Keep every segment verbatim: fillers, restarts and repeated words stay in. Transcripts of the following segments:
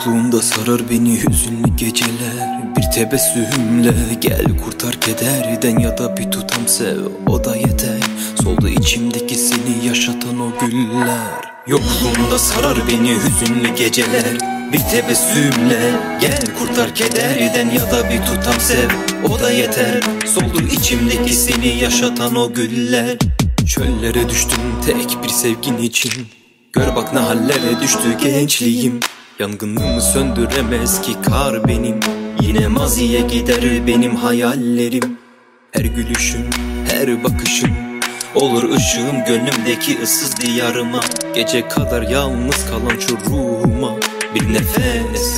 Yokluğunda sarar beni hüzünlü geceler. Bir tebessümle gel kurtar kederden, ya da bir tutam sev, o da yeter. Soldu içimdeki seni yaşatan o güller. Yokluğunda sarar beni hüzünlü geceler. Bir tebessümle gel kurtar kederden, ya da bir tutam sev, o da yeter. Soldu içimdeki seni yaşatan o güller. Çöllere düştüm tek bir sevgin için. Gör bak ne hallere düştü gençliğim. Yangınımı söndüremez ki kar benim. Yine maziye gider benim hayallerim. Her gülüşüm, her bakışım olur ışığım gönlümdeki ıssız diyarıma. Gece kadar yalnız kalan şu ruhuma bir nefes.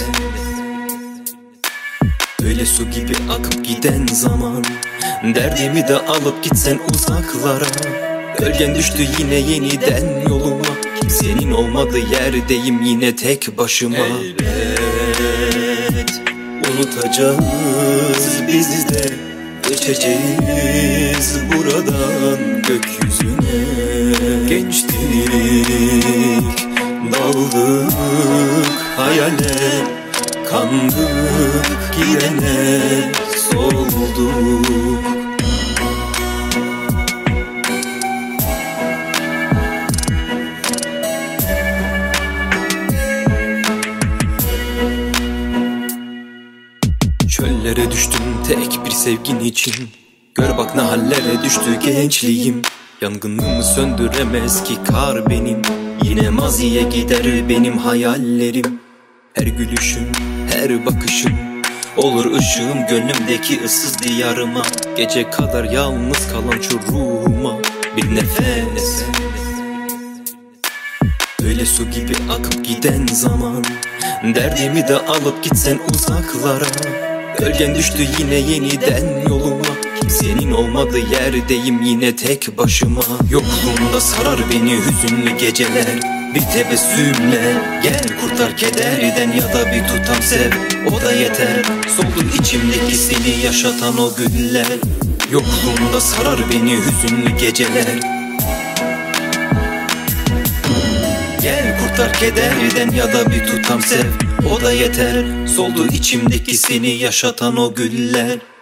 Öyle su gibi akıp giden zaman, derdimi de alıp gitsen uzaklara. Gölgen düştü yine yeniden yoluma. Kimsenin olmadığı yerdeyim yine tek başıma. Elbet unutacağız biz de, geçeceğiz buradan gökyüzüne. Gençtik, daldık hayale, kandık gidene, solduk. Çöllere düştüm tek bir sevgin için. Gör bak ne hallere düştü gençliğim. Yangınımı söndüremez ki kar benim. Yine maziye gider benim hayallerim. Her gülüşüm, her bakışım olur ışığım gönlümdeki ıssız diyarıma. Gece kadar yalnız kalan şu ruhuma bir nefes. Öyle su gibi akıp giden zaman, derdimi de alıp gitsen uzaklara. Gölgen düştü yine yeniden yoluma. Kimsenin olmadığı yerdeyim yine tek başıma. Yokluğunda sarar beni hüzünlü geceler. Bir tebessümle gel kurtar kederden, ya da bir tutam sev, o da yeter. Soldu içimdeki seni yaşatan o güller. Yokluğunda sarar beni hüzünlü geceler. Gel kurtar kederden, ya da bir tutam sev, o da yeter. Soldu içimdeki seni yaşatan o güller.